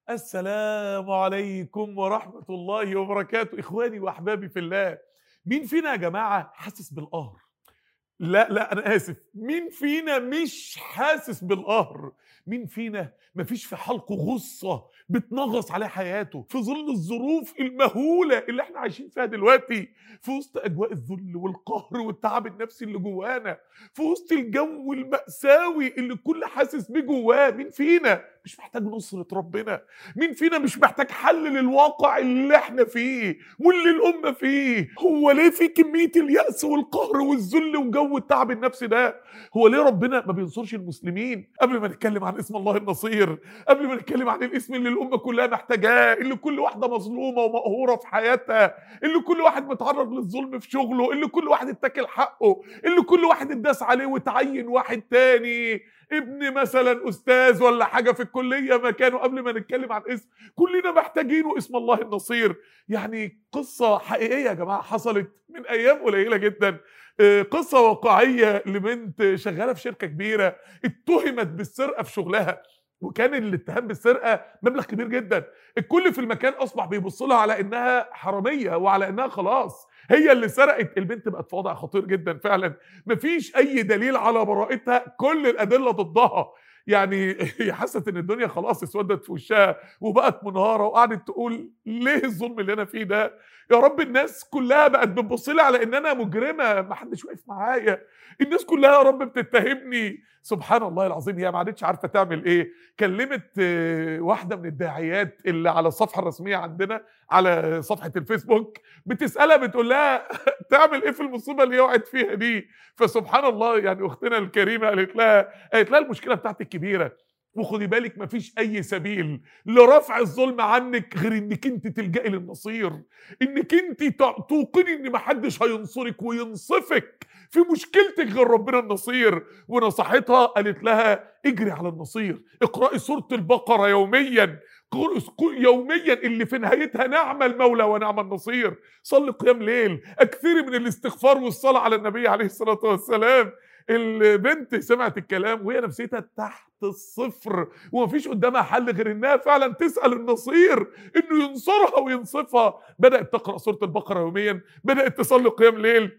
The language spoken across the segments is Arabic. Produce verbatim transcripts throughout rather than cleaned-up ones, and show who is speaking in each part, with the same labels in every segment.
Speaker 1: السلام عليكم ورحمة الله وبركاته. إخواني وأحبابي في الله، مين فينا يا جماعة حاسس بالقهر؟ لا لا أنا آسف، مين فينا مش حاسس بالقهر؟ مين فينا مفيش في حلقه غصة بتنغص عليه حياته في ظل الظروف المهولة اللي احنا عايشين فيها دلوقتي، في وسط أجواء الذل والقهر والتعب النفسي اللي جوانا، في وسط الجو المأساوي اللي الكل حاسس بيه جواه؟ مين فينا مش محتاج نصرة ربنا؟ مين فينا مش محتاج حل للواقع اللي احنا فيه واللي الأمة فيه؟ هو ليه في كمية اليأس والقهر والذل وجو التعب النفسي ده؟ هو ليه ربنا ما بينصرش المسلمين؟ قبل ما نتكلم عن اسم الله النصير، قبل ما نتكلم عن الاسم اللي الأمة كلها محتاجاه، اللي كل واحدة مظلومة ومقهورة في حياتها، اللي كل واحد متعرض للظلم في شغله، اللي كل واحد اتاكل حقه، اللي كل واحد اتداس عليه وتعين واحد تاني ابن مثلا استاذ ولا حاجه في الكليه مكانه. قبل ما نتكلم عن اسم كلنا محتاجينه، اسم الله النصير. يعني قصه حقيقيه يا جماعه حصلت من ايام قليله جدا، قصه واقعيه لبنت شغاله في شركه كبيره اتهمت بالسرقه في شغلها، وكان الاتهام بالسرقه مبلغ كبير جدا. الكل في المكان اصبح بيبص لها على انها حراميه وعلى انها خلاص هي اللي سرقت. البنت بقت في وضع خطير جدا فعلا، مفيش اي دليل على براءتها، كل الادله ضدها. يعني هي حست ان الدنيا خلاص اسودت في وشها وبقت منهاره، وقعدت تقول ليه الظلم اللي انا فيه ده؟ يا رب الناس كلها بقت بتبص لي على ان انا مجرمه، ما حدش واقف معايا، الناس كلها يا رب بتتهمني. سبحان الله العظيم، هي ما عادتش عارفه تعمل ايه. كلمت واحده من الداعيات اللي على الصفحه الرسميه عندنا على صفحه الفيسبوك، بتسالها بتقول لها تعمل ايه في المصيبه اللي وقعت فيها دي؟ فسبحان الله يعني اختنا الكريمه قالت لها قالت لها المشكله بتاعتك كبيره، وخدي بالك مفيش اي سبيل لرفع الظلم عنك غير انك انت تلجئي للنصير، انك انت توقني ان محدش هينصرك وينصفك في مشكلتك غير ربنا النصير. ونصحتها قالت لها اجري على النصير، اقرأي سورة البقرة يوميا، يوميا اللي في نهايتها نعم المولى ونعم النصير. صلي قيام ليل، اكثري من الاستغفار والصلاة على النبي عليه الصلاة والسلام. البنت سمعت الكلام وهي نفسيتها تحت الصفر، ومفيش قدامها حل غير انها فعلا تسأل النصير انه ينصرها وينصفها. بدأت تقرأ سورة البقرة يوميا، بدأت تصلي قيام ليل،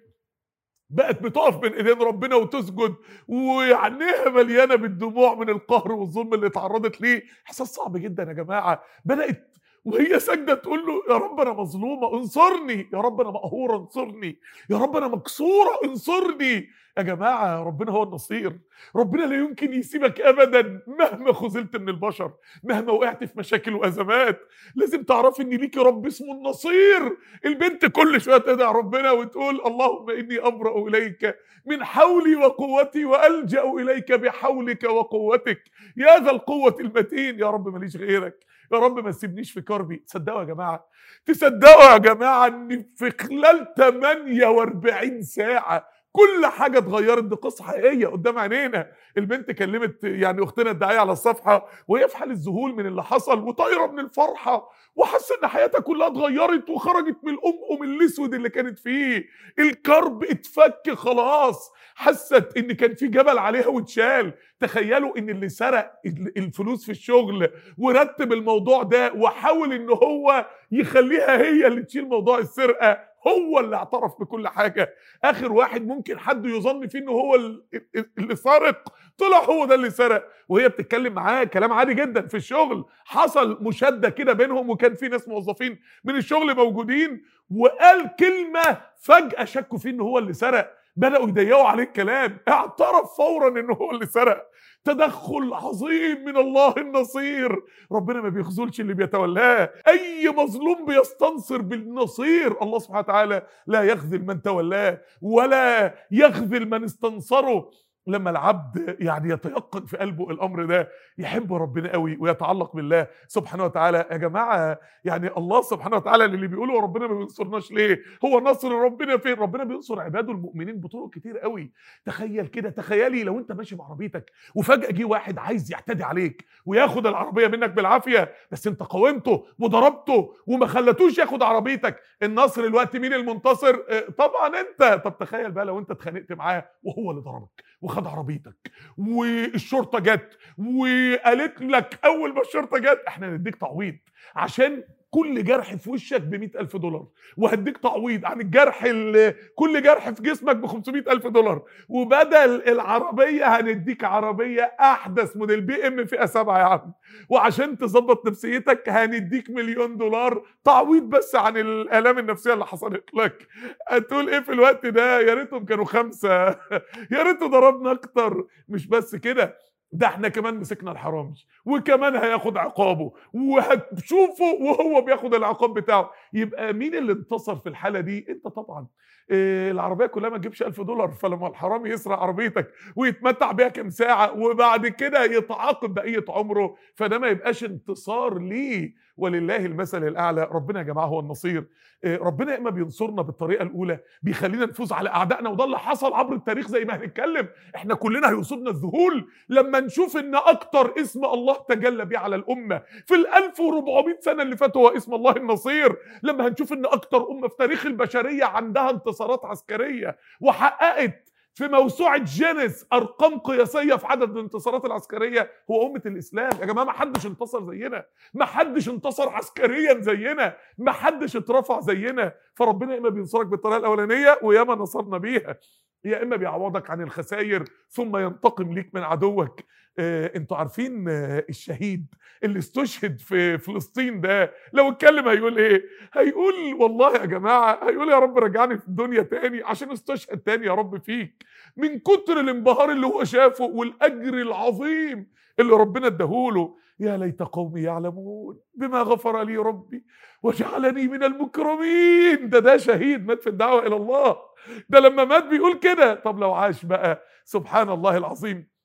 Speaker 1: بقت بتقف بين ايدين ربنا وتسجد وعينيها مليانه بالدموع من القهر والظلم اللي اتعرضت ليه. احساس صعب جدا يا جماعه. بدأت وهي ساجده تقول له يا رب انا مظلومه انصرني، يا رب انا مقهوره انصرني، يا رب انا مكسوره انصرني. يا جماعه ربنا هو النصير، ربنا لا يمكن يسيبك ابدا مهما خذلت من البشر، مهما وقعت في مشاكل وازمات. لازم تعرفي ان ليكي رب اسمه النصير. البنت كل شويه تدعي ربنا وتقول اللهم اني ابرأ اليك من حولي وقوتي والجأ اليك بحولك وقوتك يا ذا القوه المتين. يا رب ماليش غيرك، يا رب ما تسيبنيش في كربي. تصدقوا يا جماعه، تصدقوا يا جماعه ان في خلال ثمانية وأربعين ساعه كل حاجه اتغيرت؟ دي قصه حقيقيه قدام عينينا. البنت كلمت يعني اختنا الداعيه على الصفحه وهي في حاله ذهول من اللي حصل وطايره من الفرحه، وحاسه ان حياتها كلها اتغيرت وخرجت من الام من الاسود اللي كانت فيه. الكرب اتفك خلاص، حست ان كان في جبل عليها واتشال. تخيلوا ان اللي سرق الفلوس في الشغل ورتب الموضوع ده وحاول ان هو يخليها هي اللي تشيل موضوع السرقه، هو اللي اعترف بكل حاجه. اخر واحد ممكن حد يظن فيه انه هو اللي سرق طلع هو ده اللي سرق. وهي بتتكلم معاه كلام عادي جدا في الشغل، حصل مشاده كده بينهم وكان في ناس موظفين من الشغل موجودين، وقال كلمه فجاه شكوا فيه ان هو اللي سرق، بداوا يضيقوا عليه الكلام، اعترف فورا ان هو اللي سرق. تدخل عظيم من الله النصير. ربنا ما بيخذلش اللي بيتولاه، اي مظلوم بيستنصر بالنصير. الله سبحانه وتعالى لا يخذل من تولاه ولا يخذل من استنصره. لما العبد يعني يتيقن في قلبه الامر ده يحب ربنا قوي ويتعلق بالله سبحانه وتعالى. يا جماعه يعني الله سبحانه وتعالى اللي بيقولوا ربنا ما بينصرناش ليه، هو نصر ربنا فين؟ ربنا بينصر عباده المؤمنين بطرق كتير قوي. تخيل كده، تخيلي لو انت ماشي بعربيتك وفجاه جه واحد عايز يعتدي عليك وياخد العربيه منك بالعافيه، بس انت قاومته وضربته وما خلتوش ياخد عربيتك. النصر الوقت مين المنتصر؟ اه طبعا انت. طب تخيل بقى لو انت اتخانقت معاه وهو اللي ضربك وخد عربيتك والشرطه جت وقالت لك اول ما الشرطه جت احنا هنديك تعويض عشان كل جرح في وشك ب مئة ألف دولار، وهديك تعويض عن الجرح كل جرح في جسمك ب خمسمئة ألف دولار، وبدل العربيه هنديك عربيه احدث موديل بي ام فئه سبعه يا عم، وعشان تظبط نفسيتك هنديك مليون دولار تعويض بس عن الالام النفسيه اللي حصلت لك. هتقول ايه في الوقت ده؟ يا ريتهم كانوا خمسه، يا ريته ضربنا اكتر. مش بس كده، ده احنا كمان مسكنا الحرامي وكمان هياخد عقابه وهتشوفه وهو بياخد العقاب بتاعه. يبقى مين اللي انتصر في الحاله دي؟ انت طبعا. إيه العربيه كلها ما تجيبش ألف دولار، فلما الحرامي يسرق عربيتك ويتمتع بيها كام ساعه وبعد كده يتعاقب بقيه عمره، فده ما يبقاش انتصار ليه. ولله المثل الاعلى. ربنا يا جماعه هو النصير. إيه ربنا يا اما بينصرنا بالطريقه الاولى بيخلينا نفوز على اعدائنا، وده اللي حصل عبر التاريخ زي ما هنتكلم. احنا كلنا هيصيبنا الذهول لما نشوف ان اكتر اسم الله تجلى بيه على الامه في ال ألف وأربعمئة سنه اللي فاتوا هو اسم الله النصير. لما هنشوف ان اكتر امه في تاريخ البشريه عندها انتصارات عسكريه وحققت في موسوعه جينيس ارقام قياسيه في عدد الانتصارات العسكريه هو امه الاسلام. يا جماعه ما حدش انتصر زينا، ما حدش انتصر عسكريا زينا، ما حدش اترفع زينا. فربنا يا اما بينصرك بالطريقه الاولانيه وياما نصرنا بيها، يا اما بيعوضك عن الخسائر ثم ينتقم ليك من عدوك. آه انتوا عارفين آه الشهيد اللي استشهد في فلسطين ده لو اتكلم هيقول ايه؟ هيقول والله يا جماعه، هيقول يا رب رجعني في الدنيا تاني عشان استشهد تاني يا رب فيك، من كتر الانبهار اللي هو شافه والاجر العظيم اللي ربنا اداهوله. يا ليت قومي يعلمون بما غفر لي ربي وجعلني من المكرمين. ده ده شهيد مات في الدعوه الى الله، ده لما مات بيقول كده. طب لو عاش بقى سبحان الله العظيم.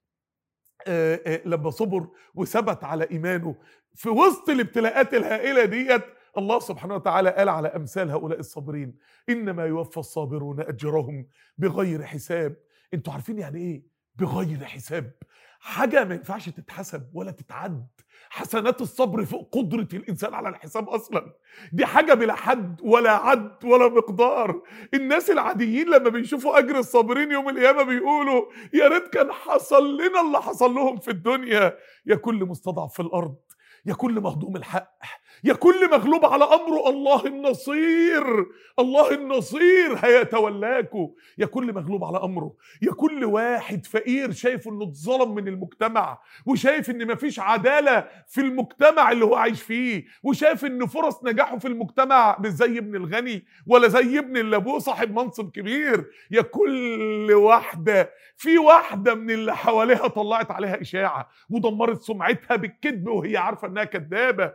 Speaker 1: آآ آآ لما صبر وثبت على ايمانه في وسط الابتلاءات الهائله ديت، الله سبحانه وتعالى قال على امثال هؤلاء الصابرين انما يوفى الصابرون اجرهم بغير حساب. انتوا عارفين يعني ايه بغير حساب؟ حاجه ما ينفعش تتحسب ولا تتعد. حسنات الصبر فوق قدره الانسان على الحساب اصلا، دي حاجه بلا حد ولا عد ولا مقدار. الناس العاديين لما بيشوفوا اجر الصابرين يوم القيامه بيقولوا يا ريت كان حصل لنا اللي حصل لهم في الدنيا. يا كل مستضعف في الارض، يا كل مهضوم الحق، يا كل مغلوب على امره، الله النصير، الله النصير هيتولاكوا. يا كل مغلوب على امره، يا كل واحد فقير شايف انه اتظلم من المجتمع وشايف ان مفيش عداله في المجتمع اللي هو عايش فيه، وشايف ان فرص نجاحه في المجتمع مش زي ابن الغني ولا زي ابن اللي ابوه صاحب منصب كبير. يا كل واحده، في واحده من اللي حواليها طلعت عليها اشاعه ودمرت سمعتها بالكذب وهي عارفه انها كذابه،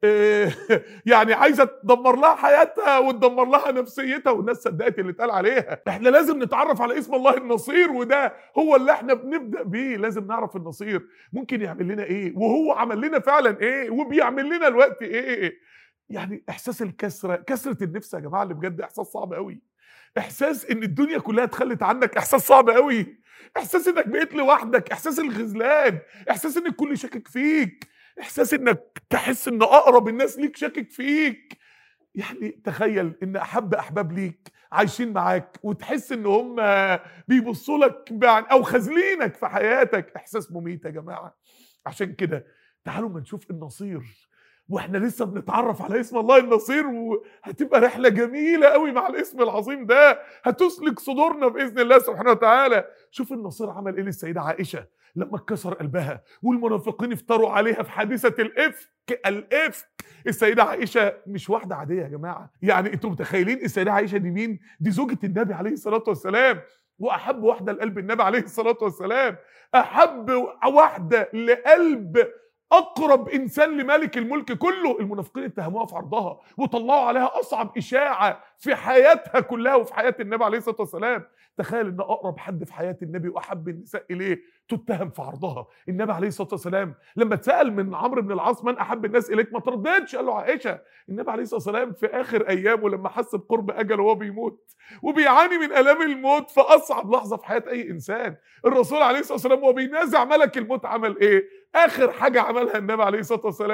Speaker 1: يعني عايزه تدمر لها حياتها وتدمر لها نفسيتها، والناس صدقت اللي اتقال عليها. احنا لازم نتعرف على اسم الله النصير، وده هو اللي احنا بنبدا بيه. لازم نعرف النصير ممكن يعمل لنا ايه، وهو عمل لنا فعلا ايه، وبيعمل لنا الوقت ايه. يعني احساس الكسره، كسره النفس يا جماعه اللي بجد احساس صعب قوي. احساس ان الدنيا كلها اتخلت عنك احساس صعب قوي. احساس انك بقيت لوحدك، احساس الخذلان، احساس ان الكل شاكك فيك، احساس انك تحس ان اقرب الناس ليك شاكك فيك. يعني تخيل ان احب احباب ليك عايشين معاك وتحس ان هم بيبصوا لك او خاذلينك في حياتك. احساس مميت يا جماعه. عشان كده تعالوا ما نشوف النصير واحنا لسه بنتعرف على اسم الله النصير، وهتبقى رحله جميله قوي مع الاسم العظيم ده، هتسلك صدورنا باذن الله سبحانه وتعالى. شوف النصير عمل ايه للسيده عائشه لما اتكسر قلبها والمنافقين افتروا عليها في حادثه الافك. الافك السيده عائشه مش واحده عاديه يا جماعه. يعني انتوا متخيلين السيده عائشه دي مين؟ دي زوجة النبي عليه الصلاه والسلام، واحب واحده لقلب النبي عليه الصلاه والسلام، احب واحده لقلب اقرب انسان لملك الملك كله. المنافقين اتهموها في عرضها وطلعوا عليها اصعب اشاعه في حياتها كلها وفي حياه النبي عليه الصلاه والسلام. تخيل ان اقرب حد في حياه النبي واحب النساء اليه تتهم في عرضها. النبي عليه الصلاه والسلام لما اتسال من عمرو بن العاص من احب الناس اليك ما ترددش، قال له عائشه. النبي عليه الصلاه والسلام في اخر ايامه لما حس بقرب اجله وهو بيموت وبيعاني من الام الموت في اصعب لحظه في حياه اي انسان، الرسول عليه الصلاه والسلام وهو بينازع ملك الموت عمل ايه؟ اخر حاجه عملها النبي عليه الصلاه والسلام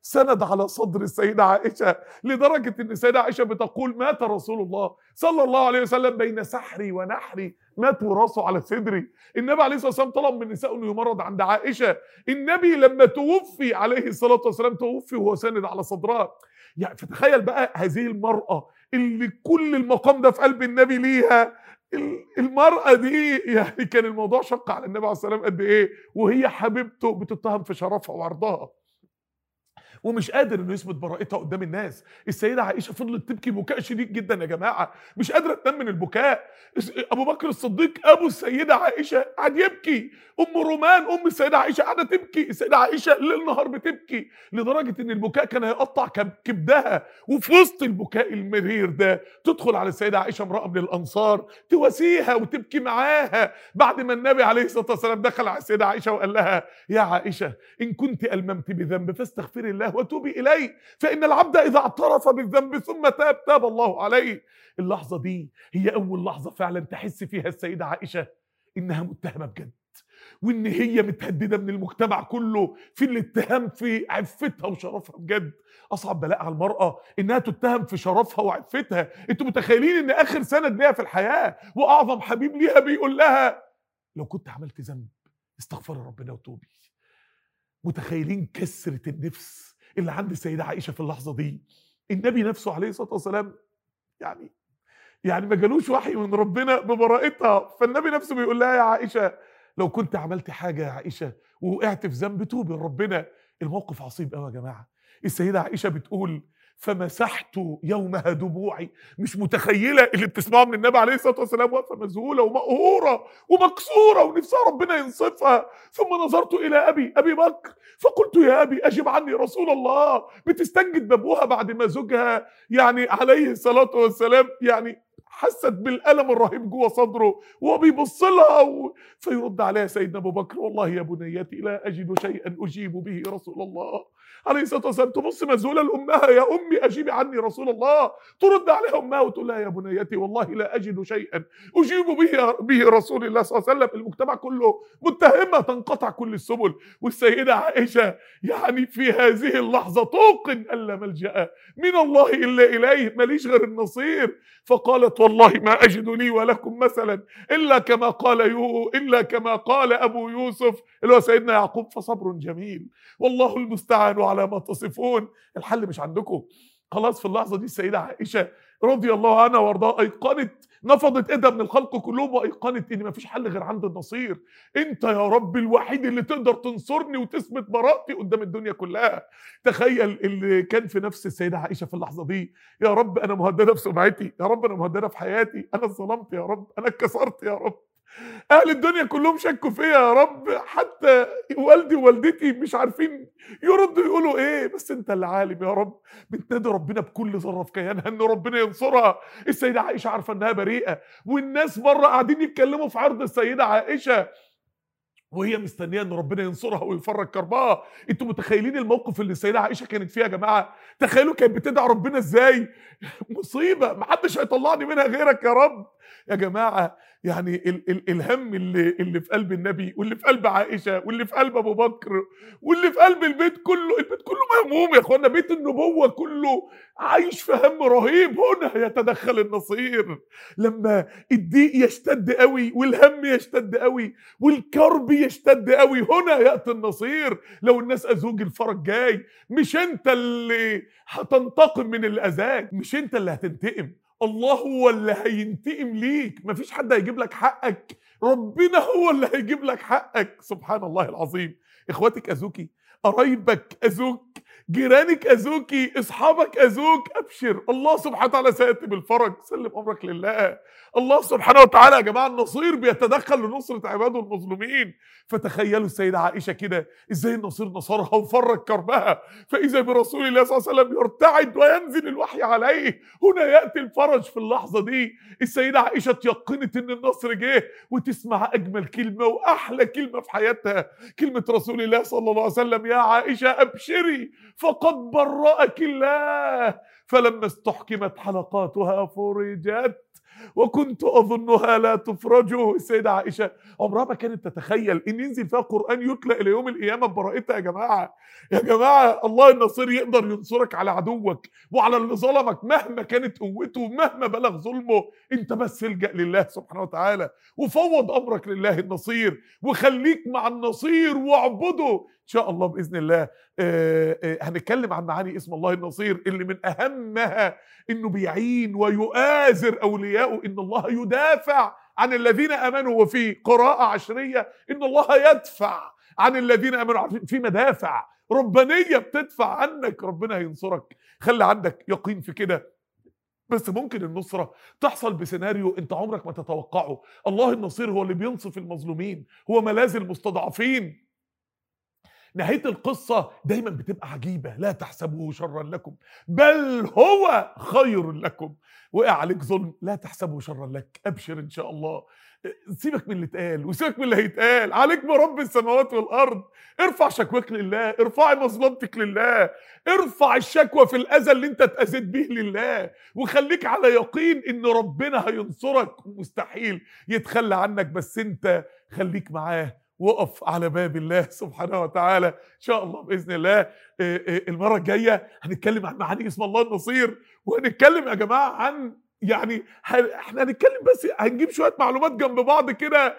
Speaker 1: سند على صدر السيدة عائشة، لدرجة ان السيدة عائشة بتقول مات رسول الله صلى الله عليه وسلم بين سحري ونحري، مات وراسه على صدري. النبي عليه الصلاة والسلام طلب من النساء انه يمرض عند عائشة، النبي لما توفي عليه الصلاة والسلام توفي وهو ساند على صدرها. يعني فتخيل بقى هذه المرأة اللي كل المقام ده في قلب النبي ليها، المرأة دي يعني كان الموضوع شق على النبي عليه الصلاة والسلام قد ايه، وهي حبيبته بتتهم في شرفها وعرضها ومش قادر انه يثبت براءتها قدام الناس. السيده عائشه فضلت تبكي بكاء شديد جدا يا جماعه، مش قادره تنام من البكاء. ابو بكر الصديق ابو السيده عائشه قاعد يبكي، ام رومان ام السيده عائشه قاعده تبكي، السيده عائشه ليل نهار بتبكي، لدرجه ان البكاء كان هيقطع كبدها. وفي وسط البكاء المرير ده تدخل على السيده عائشه امراه من الانصار تواسيها وتبكي معاها، بعد ما النبي عليه الصلاه والسلام دخل على السيده عائشه وقال لها يا عائشه ان كنت الممت بذنب فاستغفري الله وتوبي اليه، فان العبد اذا اعترف بالذنب ثم تاب تاب الله عليه. اللحظه دي هي اول لحظه فعلا تحس فيها السيده عائشه انها متهمه بجد، وان هي متهدده من المجتمع كله في الاتهام في عفتها وشرفها بجد. اصعب بلاء على المراه انها تتهم في شرفها وعفتها. انتوا متخيلين ان اخر سند ليها في الحياه واعظم حبيب ليها بيقول لها لو كنت عملت ذنب استغفري ربنا وتوبي؟ متخيلين كسرة النفس اللي عند السيدة عائشة في اللحظة دي؟ النبي نفسه عليه الصلاة والسلام يعني يعني ما جالوش وحي من ربنا ببراءتها، فالنبي نفسه بيقول لها يا عائشة لو كنت عملت حاجة يا عائشة ووقعت في ذنب توبي لربنا. الموقف عصيب قوي يا جماعة. السيدة عائشة بتقول فمسحت يومها دموعي. مش متخيلة اللي بتسمعه من النبي عليه الصلاة والسلام، واقفة مذهولة ومقهورة ومكسورة ونفسها ربنا ينصفها. ثم نظرت إلى أبي أبي بكر فقلت يا أبي أجب عني رسول الله. بتستنجد بابوها بعد ما زوجها يعني عليه الصلاة والسلام يعني حست بالألم الرهيب جوه صدره وهو بيبص لها و... فيرد عليها سيدنا أبو بكر والله يا بنيتي لا أجد شيئا أجيب به رسول الله عليه الصلاة والسلام. تبص مذهولة لأمها يا أمي أجيبي عني رسول الله، ترد عليها أمها وتقول لها يا بنيتي والله لا أجد شيئا أجيب به به رسول الله صلى الله عليه وسلم. المجتمع كله متهمة، تنقطع كل السبل. والسيدة عائشة يعني في هذه اللحظة توقن أن لا ملجأ من الله إلا إليه، ماليش غير النصير. فقالت والله ما أجد لي ولكم مثلا إلا كما قال يو إلا كما قال أبو يوسف اللي هو سيدنا يعقوب فصبر جميل والله المستعان على ما تصفون. الحل مش عندكم. خلاص في اللحظة دي السيدة عائشة رضي الله عنها وارضاها أيقنت، نفضت ايدها من الخلق كلهم وايقنت ان مفيش حل غير عند النصير. انت يا رب الوحيد اللي تقدر تنصرني وتثبت براءتي قدام الدنيا كلها. تخيل اللي كان في نفس السيده عائشه في اللحظه دي، يا رب انا مهدده في سمعتي، يا رب انا مهدده في حياتي، انا اتظلمت يا رب، انا اتكسرت يا رب، اهل الدنيا كلهم شكوا فيا يا رب، حتى والدي ووالدتي مش عارفين يردوا يقولوا ايه، بس انت اللي عالم يا رب. بتنادي ربنا بكل ذره في كيانها ان ربنا ينصرها. السيده عائشه عارفه انها بريئه، والناس بره قاعدين يتكلموا في عرض السيده عائشه وهي مستنيه ان ربنا ينصرها ويفرج كربها. انتوا متخيلين الموقف اللي السيده عائشه كانت فيه يا جماعه؟ تخيلوا كانت بتدعي ربنا ازاي. مصيبه محدش هيطلعني منها غيرك يا رب. يا جماعه يعني ال ال الهم اللي اللي في قلب النبي واللي في قلب عائشه واللي في قلب ابو بكر واللي في قلب البيت كله، البيت كله مهموم يا اخوانا، بيت النبوه كله عايش في هم رهيب. هنا يتدخل النصير لما الضيق يشتد قوي والهم يشتد قوي والكرب يشتد قوي، هنا ياتي النصير. لو الناس اذوك الفرج جاي، مش انت اللي هتنتقم من اللي اذاك، مش انت اللي هتنتقم، الله هو اللي هينتقم ليك. مفيش حد هيجيب لك حقك، ربنا هو اللي هيجيب لك حقك. سبحان الله العظيم. اخواتك اذوكي، قرايبك اذوك، جيرانك اذوكي، اصحابك اذوك، ابشر الله سبحانه وتعالى سيأتي بالفرج. سلم امرك لله. الله سبحانه وتعالى يا جماعه النصير بيتدخل لنصره عباده المظلومين. فتخيلوا السيده عائشه كده ازاي النصير نصرها وفرج كربها، فاذا برسول الله صلى الله عليه وسلم يرتعد وينزل الوحي عليه. هنا ياتي الفرج. في اللحظه دي السيده عائشه تيقنت ان النصر جه، وتسمع اجمل كلمه واحلى كلمه في حياتها كلمه رسول الله صلى الله عليه وسلم: يا عائشه ابشري فقد برأك الله. فلما استحكمت حلقاتها فرجت وكنت أظنها لا تفرج. السيدة عائشة عمرها ما كانت تتخيل إن ينزل فيها قرآن يتلى إلى يوم القيامة ببراءتها. يا جماعة يا جماعة الله النصير يقدر ينصرك على عدوك وعلى اللي ظلمك مهما كانت قوته مهما بلغ ظلمه. أنت بس الجأ لله سبحانه وتعالى وفوض أمرك لله النصير وخليك مع النصير واعبده إن شاء الله بإذن الله. آه آه هنتكلم عن معاني اسم الله النصير اللي من أهمها إنه بيعين ويؤازر أولياءه، إن الله يدافع عن الذين آمنوا، وفي قراءة عشرية إن الله يدفع عن الذين آمنوا. عارفين في مدافع ربانية بتدفع عنك، ربنا هينصرك. خلي عندك يقين في كده. بس ممكن النصرة تحصل بسيناريو انت عمرك ما تتوقعه. الله النصير هو اللي بينصف المظلومين، هو ملاذ المستضعفين. نهاية القصة دايما بتبقى عجيبة. لا تحسبوه شرا لكم بل هو خير لكم. وقع عليك ظلم لا تحسبه شرا لك، ابشر ان شاء الله. سيبك من اللي اتقال وسيبك من اللي هيتقال، عليك برب السماوات والارض. ارفع شكوك لله، ارفعي مظلمتك لله، ارفع الشكوى في الاذى اللي انت اتاذيت بيه لله، وخليك على يقين ان ربنا هينصرك ومستحيل يتخلى عنك. بس انت خليك معاه، وقف على باب الله سبحانه وتعالى ان شاء الله باذن الله. المره الجايه هنتكلم عن معاني اسم الله النصير، وهنتكلم يا جماعه عن يعني احنا هنتكلم بس هنجيب شويه معلومات جنب بعض كده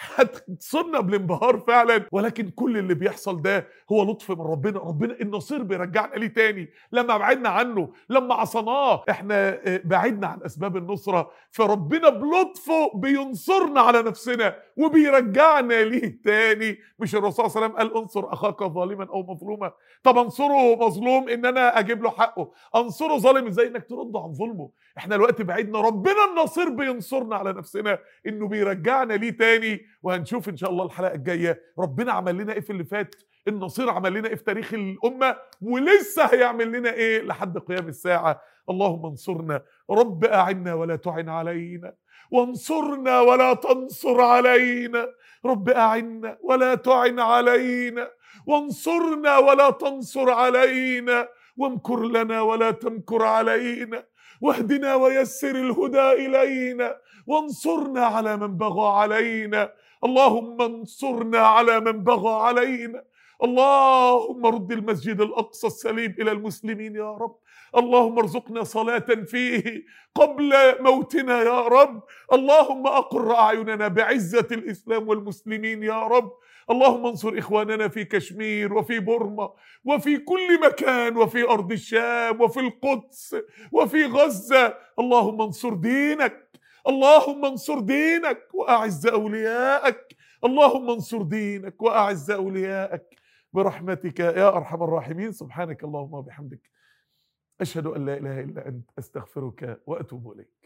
Speaker 1: هتصيبنا بالانبهار فعلا. ولكن كل اللي بيحصل ده هو لطف من ربنا. ربنا النصير بيرجعنا ليه تاني لما بعدنا عنه، لما عصناه. احنا بعدنا عن اسباب النصره، فربنا بلطفه بينصرنا على نفسنا وبيرجعنا ليه تاني. مش الرسول صلى الله عليه وسلم قال انصر اخاك ظالما او مظلوما؟ طب انصره مظلوم ان انا اجيب له حقه، انصره ظالم ازاي انك ترد عن ظلمه. احنا الوقت بعدنا، ربنا النصير بينصرنا على نفسنا انه بيرجعنا ليه تاني. وهنشوف ان شاء الله الحلقه الجايه ربنا عمل لنا ايه في اللي فات، النصير عمل لنا ايه في تاريخ الامه، ولسه هيعمل لنا ايه لحد قيام الساعه. اللهم انصرنا، رب اعنا ولا تعن علينا، وانصرنا ولا تنصر علينا. رب اعنا ولا تعن علينا، وانصرنا ولا تنصر علينا، وامكر لنا ولا تمكر علينا، واهدنا ويسر الهدى إلينا، وانصرنا على من بغى علينا. اللهم انصرنا على من بغى علينا. اللهم رد المسجد الأقصى السليم إلى المسلمين يا رب. اللهم ارزقنا صلاة فيه قبل موتنا يا رب. اللهم أقر أعيننا بعزة الإسلام والمسلمين يا رب. اللهم انصر إخواننا في كشمير وفي بورما وفي كل مكان، وفي أرض الشام وفي القدس وفي غزة. اللهم انصر دينك، اللهم انصر دينك وأعز أولياءك. اللهم انصر دينك وأعز أولياءك برحمتك يا أرحم الراحمين. سبحانك اللهم وبحمدك، أشهد أن لا إله إلا أنت، أستغفرك وأتوب إليك.